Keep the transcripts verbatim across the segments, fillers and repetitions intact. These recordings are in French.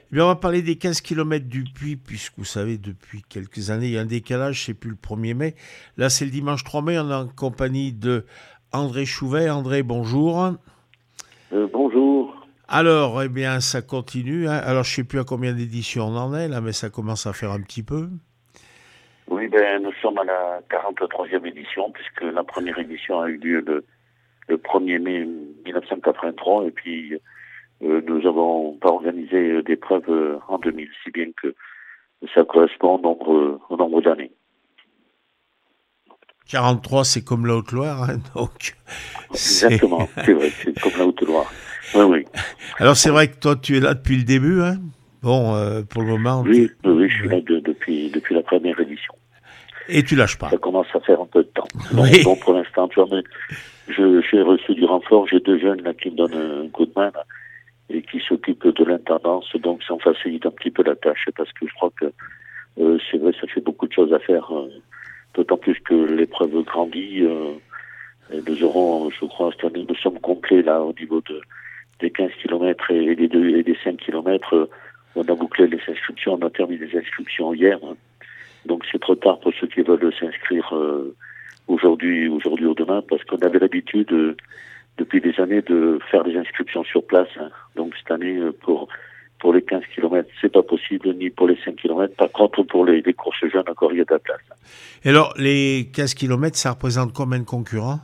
Eh bien, on va parler des quinze kilomètres du Puy, puisque vous savez, depuis quelques années, il y a un décalage, c'est plus le premier mai. Là, c'est le dimanche trois mai, on est en compagnie de André Chouvet. André, bonjour. Euh, bonjour. Alors, eh bien, ça continue. Hein. Alors, je ne sais plus à combien d'éditions on en est, là, mais ça commence à faire un petit peu. Oui, ben, nous sommes à la quarante-troisième édition, puisque la première édition a eu lieu le, le premier mai mille neuf cent quatre-vingt-trois, et puis euh, nous n'avons pas organisé d'épreuves euh, en deux mille, si bien que ça correspond au nombre, au nombre d'années. quarante-trois, c'est comme la Haute-Loire, hein, donc c'est... Exactement, c'est vrai, c'est comme la Haute-Loire. Oui, oui. Alors, c'est vrai que toi, tu es là depuis le début, hein. Bon, euh, pour le moment... Oui, tu... oui, je suis ouais. là de, depuis, depuis la première édition. Et tu lâches pas. Ça commence à faire un peu de temps. Non, Oui. non pour l'instant, tu vois, mais je, j'ai reçu du renfort, j'ai deux jeunes là qui me donnent un coup de main, là, et qui s'occupent de l'intendance, donc ça me facilite un petit peu la tâche, parce que je crois que euh, c'est vrai, ça fait beaucoup de choses à faire, euh, d'autant plus que l'épreuve grandit. Euh, et nous aurons, je crois, cette année, nous sommes complets là au niveau de, des quinze kilomètres et, et des deux et des cinq kilomètres. Euh, on a bouclé les inscriptions, on a terminé les inscriptions hier, hein. Donc c'est trop tard pour ceux qui veulent s'inscrire euh, aujourd'hui, aujourd'hui ou demain, parce qu'on avait l'habitude euh, depuis des années de faire des inscriptions sur place. Hein. Donc cette année, pour pour les quinze kilomètres, c'est pas possible, ni pour les cinq kilomètres. Par contre, pour les, les courses jeunes, encore, il y a de la place. Et alors, les quinze kilomètres, ça représente combien de concurrents?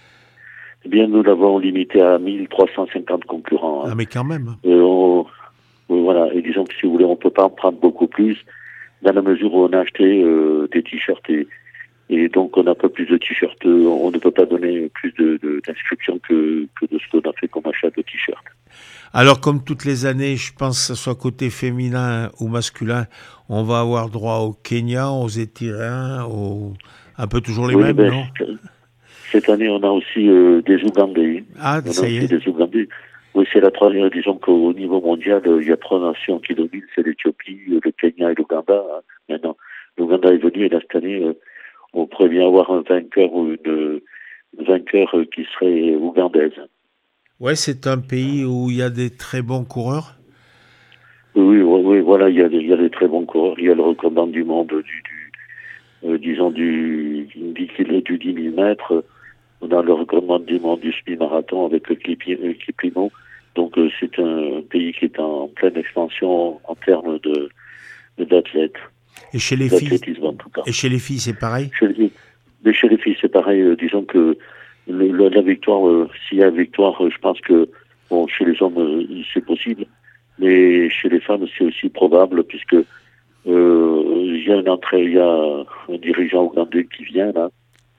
Eh bien, nous l'avons limité à mille trois cent cinquante concurrents. Hein. Ah, mais quand même. Euh, on, voilà. Et disons que si vous voulez, on peut pas en prendre beaucoup plus, dans la mesure où on a acheté euh, des t-shirts et Et donc, on a pas plus de t-shirts. On ne peut pas donner plus de, de, d'inscriptions que, que de ce qu'on a fait comme achat de t-shirts. Alors, comme toutes les années, je pense que ce soit côté féminin ou masculin, on va avoir droit aux Kenyans, aux Éthiopiens, aux... un peu toujours les Oui, mêmes, ben, non? cette année, on a aussi euh, des Ougandais. Ah, On a ça y aussi est. des Ougandais. Oui, c'est la troisième. Disons qu'au niveau mondial, il y a trois nations qui dominent. C'est l'Éthiopie, le Kenya et l'Ouganda. Hein. Maintenant, l'Ouganda est venu et là, cette année, euh, on pourrait bien avoir un vainqueur ou une, une vainqueur qui serait ougandaise. Ouais, c'est un pays où il y a des très bons coureurs. Oui, oui, oui, voilà, il y a des, il y a des très bons coureurs. Il y a le recommandant du monde du, du euh, disons du, du, du dix mille mètres. On a le recommandant du monde du semi-marathon avec le Kiplimo. Donc euh, c'est un pays qui est en pleine expansion en termes de, de d'athlètes. Et chez les filles, en tout cas. et chez les filles, c'est pareil. Chez les, mais chez les filles, c'est pareil. Euh, disons que le, le, la victoire, euh, s'il y a victoire, euh, je pense que bon, chez les hommes, euh, c'est possible. Mais chez les femmes, c'est aussi probable, puisque euh, il y a un entrée, il y a un dirigeant ougandais qui vient là,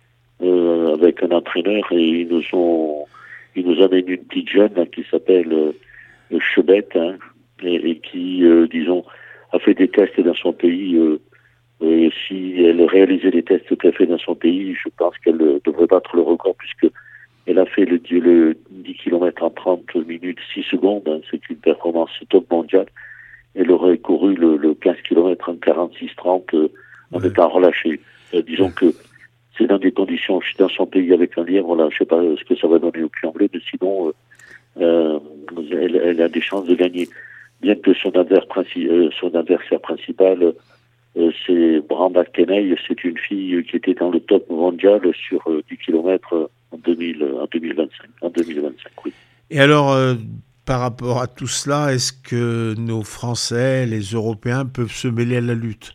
euh, avec un entraîneur, et ils nous ont, ils nous amènent une petite jeune là, qui s'appelle euh, Chebette, hein, et, et qui, euh, disons, a fait des tests dans son pays. Euh, et si elle réalisait les tests qu'elle fait dans son pays, je pense qu'elle devrait battre le record, puisque elle a fait le, le dix kilomètres en trente minutes six secondes, hein, c'est une performance top mondiale. Elle aurait couru le, le quinze kilomètres en quarante-six trente euh, en ouais. étant relâchée. Euh, disons ouais. que c'est dans des conditions, je suis dans son pays avec un lièvre, voilà, je sais pas ce que ça va donner au Puy-en-Velay, mais sinon, euh, euh, elle, elle a des chances de gagner. Bien que son, adversaire, princi- euh, son adversaire principal, euh, c'est Branda Kenney, c'est une fille qui était dans le top mondial sur euh, dix kilomètres en, deux mille, en deux mille vingt-cinq. En deux mille vingt-cinq, oui. Et alors, euh, par rapport à tout cela, est-ce que nos Français, les Européens, peuvent se mêler à la lutte?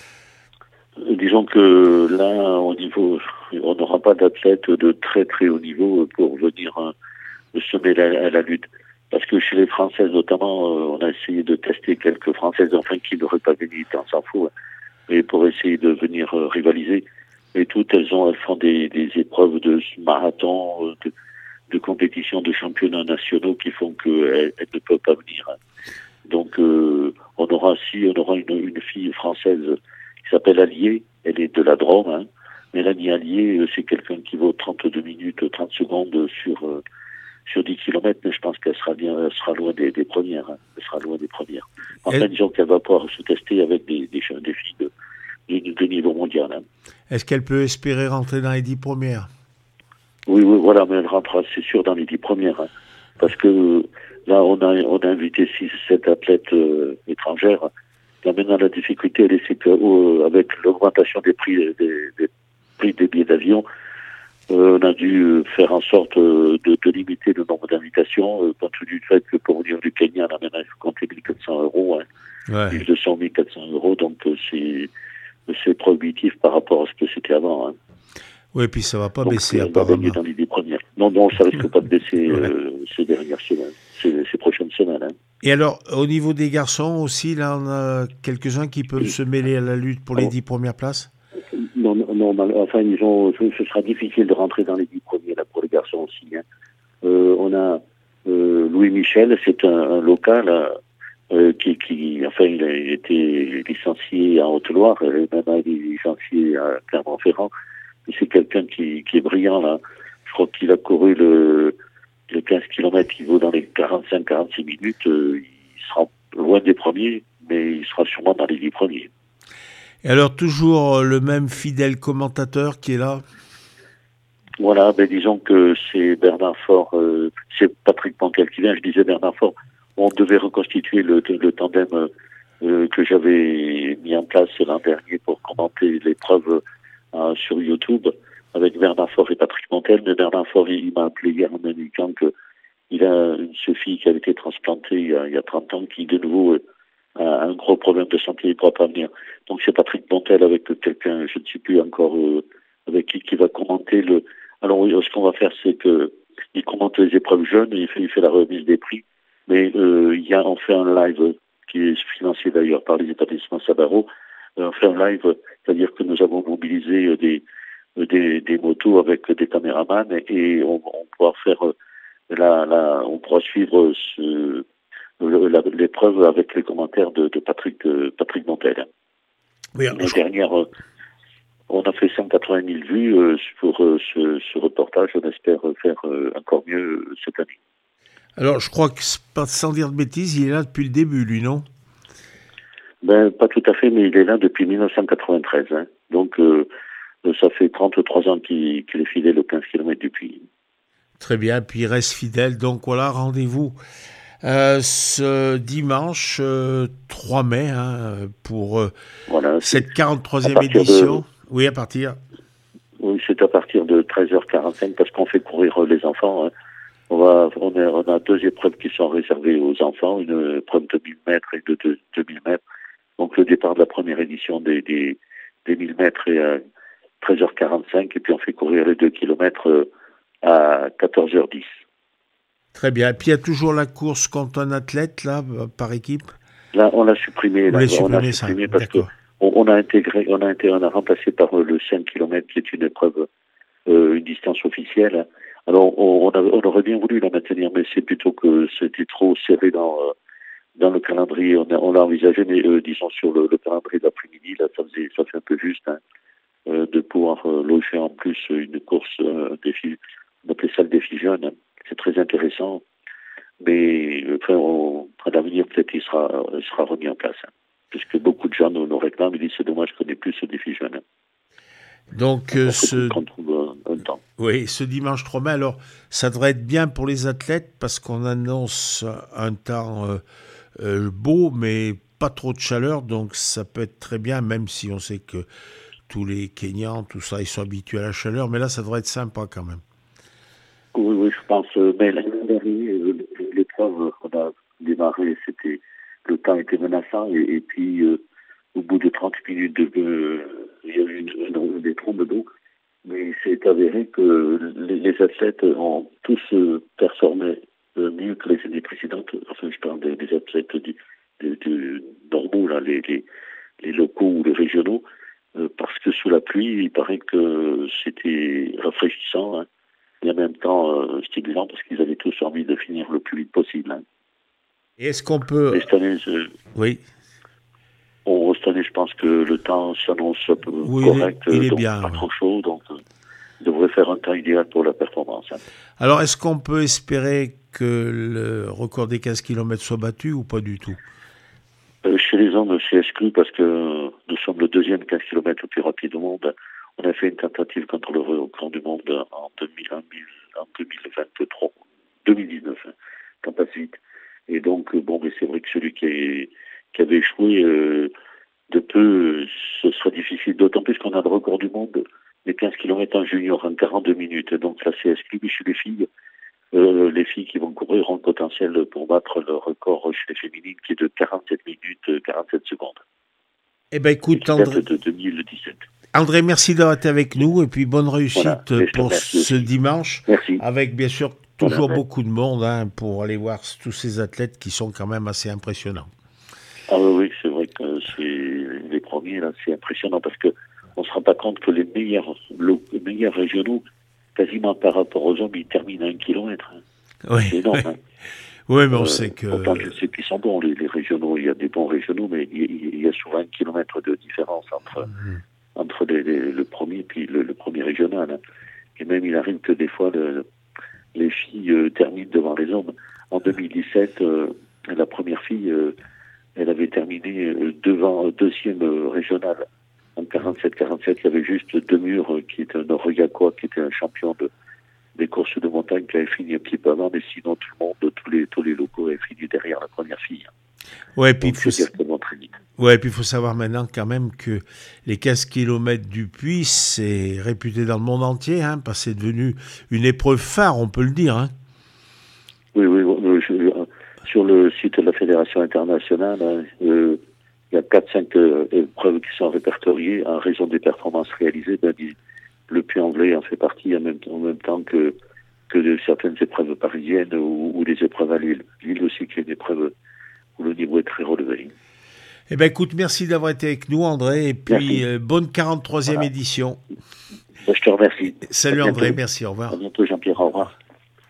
Disons que là, au niveau, on n'aura pas d'athlètes de très très haut niveau pour venir hein, se mêler à, à la lutte. Parce que chez les Françaises notamment, euh, on a essayé de tester quelques Françaises, enfin qui n'auraient pas gagné, on s'en fout, hein, mais pour essayer de venir euh, rivaliser. Et toutes, elles ont, elles font des, des épreuves de marathon, euh, de, de compétitions, de championnats nationaux qui font qu'elles elles ne peuvent pas venir. Hein. Donc, euh, on aura si, on aura une, une fille française qui s'appelle Allier, elle est de la Drôme, hein. Mélanie Allier, c'est quelqu'un qui vaut trente-deux minutes, trente secondes sur, euh, sur dix kilomètres, mais je pense qu'elle sera bien, elle sera loin des, des premières, hein. Elle sera loin des premières. Enfin, elle... disons qu'elle va pouvoir se tester avec des, des, des filles de, de, de niveau mondial, hein. Est-ce qu'elle peut espérer rentrer dans les dix premières? Oui, oui, voilà, mais elle rentrera, c'est sûr, dans les dix premières, hein. Parce que Là, on a, on a invité six, sept athlètes euh, étrangères. Là, maintenant, la difficulté, elle est, c'est que, euh, avec l'augmentation des prix des, des prix des billets d'avion, euh, on a dû faire en sorte euh, de, de limiter le nombre d'invitations, euh, compte tenu du fait que pour venir du Kenya, là, maintenant, il faut compter mille quatre cents euros, hein, Ouais. mille deux cents, mille quatre cents euros, donc euh, c'est, c'est prohibitif par rapport à ce que c'était avant. Hein. Oui, puis ça va pas Donc, baisser on va gagner apparemment. dans les dix premières. Non, non, ça risque pas de baisser Ouais. euh, ces dernières semaines, ces, ces prochaines semaines. Hein. Et alors, au niveau des garçons aussi, là, on a quelques-uns qui peuvent se mêler à la lutte pour les dix premières places. Non, non, non mal- enfin, ils ont, ce, ce sera difficile de rentrer dans les dix premiers là pour les garçons aussi. Hein. Euh, on a euh, Louis Michel, c'est un, un local euh, qui, qui, enfin, il a été licencié en Haute-Loire, et maintenant il est licencié à Clermont-Ferrand. Et c'est quelqu'un qui, qui est brillant là. Je crois qu'il a couru le, le quinze kilomètres, il vaut dans les quarante-cinq à quarante-six minutes. Euh, il sera loin des premiers, mais il sera sûrement dans les dix premiers. Et alors, toujours le même fidèle commentateur qui est là. Voilà, ben disons que c'est Bernard Faure, euh, c'est Patrick Pantel qui vient, je disais Bernard Faure. On devait reconstituer le, le tandem euh, que j'avais mis en place l'an dernier pour commenter l'épreuve euh, sur YouTube avec Bernard Faure et Patrick Pantel. Mais Bernard Faure, il, il m'a appelé hier en m'indiquant qu'il a une fille qui avait été transplantée il y a, il y a trente ans, qui de nouveau euh, a un gros problème de santé, il ne pourra pas venir. Donc c'est Patrick Pantel avec quelqu'un, je ne sais plus encore euh, avec qui, qui va commenter le... Alors oui, ce qu'on va faire, c'est que il commente les épreuves jeunes, il fait, il fait la remise des prix, mais euh, il y a, on fait un live qui est financé d'ailleurs par les établissements Sabaro. Euh, on fait un live, c'est-à-dire que nous avons mobilisé des, des, des motos avec des caméramans et on, on pourra faire la, la, on pourra suivre ce, l'épreuve avec les commentaires de, de Patrick, de Patrick Montel. Oui, L'année je... dernière, on a fait cent quatre-vingt mille vues euh, pour euh, ce, ce reportage. On espère faire euh, encore mieux euh, cette année. Alors, je crois que, pas sans dire de bêtises, il est là depuis le début, lui, non? Ben, pas tout à fait, mais il est là depuis mille neuf cent quatre-vingt-treize. Hein. Donc, euh, ça fait trente-trois ans qu'il, qu'il est fidèle aux quinze kilomètres du Puy. Très bien, puis il reste fidèle. Donc voilà, rendez-vous euh, ce dimanche euh, trois mai hein, pour euh, Voilà, cette quarante-troisième édition. De... Oui, à partir. Oui, c'est à partir de treize heures quarante-cinq parce qu'on fait courir les enfants. Hein. On, va, on, a, on a deux épreuves qui sont réservées aux enfants, une épreuve de mille mètres et de deux mille mètres. Donc le départ de la première édition des, des, des mille mètres est à treize heures quarante-cinq et puis on fait courir les deux kilomètres à quatorze heures dix. Très bien. Et puis il y a toujours la course contre un athlète, là, par équipe. Là, on l'a supprimé. Là, supprimé, on l'a supprimé ça. parce qu'on on a intégré, on a, intégré, on a remplacé par le cinq kilomètres qui est une épreuve, euh, une distance officielle. Alors on, on, a, on aurait bien voulu la maintenir, mais c'est plutôt que c'était trop serré dans... Euh, dans le calendrier, on, a, on l'a envisagé, mais euh, disons sur le, le calendrier de l'après-midi, là, ça, faisait, ça fait un peu juste hein, euh, de pouvoir euh, loger en plus une course, euh, défi, on appelait ça le défi jeune. Hein. C'est très intéressant, mais enfin, on, à l'avenir, peut-être il sera, il sera remis en place. Hein, puisque beaucoup de gens nous, nous réclament, ils disent c'est dommage qu'on n'ait plus ce défi jeune. Hein. Donc, euh, ce... qu'on trouve un, un temps. Oui, ce dimanche trois mai, alors ça devrait être bien pour les athlètes parce qu'on annonce un temps... Euh, Euh, beau, mais pas trop de chaleur, donc ça peut être très bien, même si on sait que tous les Kenyans, tout ça, ils sont habitués à la chaleur, mais là, ça devrait être sympa quand même. Oui, oui, je pense, mais l'année dernière, l'épreuve qu'on a démarré, c'était, le temps était menaçant, et, et puis, euh, au bout de trente minutes, de, euh, il y a eu une, une, des trombes d'eau, mais c'est avéré que les, les athlètes ont tous euh, performé euh, mieux que les années précédentes. Enfin, je parle des, des athlètes du, du, du normaux, là, les, les, les locaux ou les régionaux, euh, parce que sous la pluie, il paraît que c'était rafraîchissant, hein, et en même temps euh, stimulant, parce qu'ils avaient tous envie de finir le plus vite possible. Hein. Et est-ce qu'on peut... Et cette année, euh, oui. On, cette année, je pense que le temps s'annonce un peu oui, correct, il est, il est donc bien, pas oui. trop chaud, donc euh, il devrait faire un temps idéal pour la performance. Hein. Alors, est-ce qu'on peut espérer que le record des quinze kilomètres soit battu ou pas du tout? euh, Chez les hommes, c'est exclu parce que nous sommes le deuxième quinze kilomètres le plus rapide au monde. On a fait une tentative contre le record du monde en, deux mille, en deux mille vingt-trois, deux mille dix-neuf, hein, quand passe vite. Et donc, bon, mais c'est vrai que celui qui, est, qui avait échoué euh, de peu, ce sera difficile, d'autant plus qu'on a le record du monde des quinze kilomètres en junior en quarante-deux minutes. Donc là, c'est exclu chez les filles. Euh, les filles qui vont courir ont le potentiel pour battre le record chez les féminines qui est de quarante-sept minutes, quarante-sept secondes. Eh ben écoute, André, de deux mille dix-sept. André, merci d'avoir été avec nous et puis bonne réussite voilà, pour ce aussi. dimanche. Merci. Avec bien sûr toujours voilà, beaucoup de monde hein, pour aller voir tous ces athlètes qui sont quand même assez impressionnants. Ah oui, c'est vrai que c'est les premiers là, c'est impressionnant parce que on se rend pas compte que les meilleurs, les meilleurs régionaux, quasiment par rapport aux hommes, ils terminent à un kilomètre. Hein. Oui, c'est énorme. Oui, hein. oui mais on euh, sait que. Pourtant, je sais qu'ils sont bons les, les régionaux. Il y a des bons régionaux, mais il, il y a souvent un kilomètre de différence entre mmh. entre les, les, le premier et puis le, le premier régional. Hein. Et même il arrive que des fois le, les filles euh, terminent devant les hommes. En deux mille dix-sept, euh, la première fille, euh, elle avait terminé euh, devant euh, deuxième euh, régional. En quarante-sept quarante-sept, il y avait juste deux murs euh, qui était un Noriacois, qui était un champion de, des courses de montagne, qui avait fini un petit peu avant, mais sinon tout le monde, tous les, tous les locaux avaient fini derrière la première fille. Ouais, puis il faut, très vite. Ouais, puis il faut savoir maintenant quand même que les quinze kilomètres du Puy, c'est réputé dans le monde entier, hein, parce que c'est devenu une épreuve phare, on peut le dire. Hein. Oui, oui, oui je, sur le site de la Fédération internationale, hein, euh, il y a quatre cinq euh, épreuves qui sont répertoriées en raison des performances réalisées. Ben, le Puy-en-Velay en fait partie en même, en même temps que, que de certaines épreuves parisiennes ou, ou des épreuves à Lille. Lille aussi qui est une épreuve où le niveau est très relevé. Eh bien, écoute, merci d'avoir été avec nous, André, et puis euh, bonne quarante-troisième voilà. édition. Ben, je te remercie. Salut André, merci, au revoir. À bientôt Jean-Pierre, au revoir.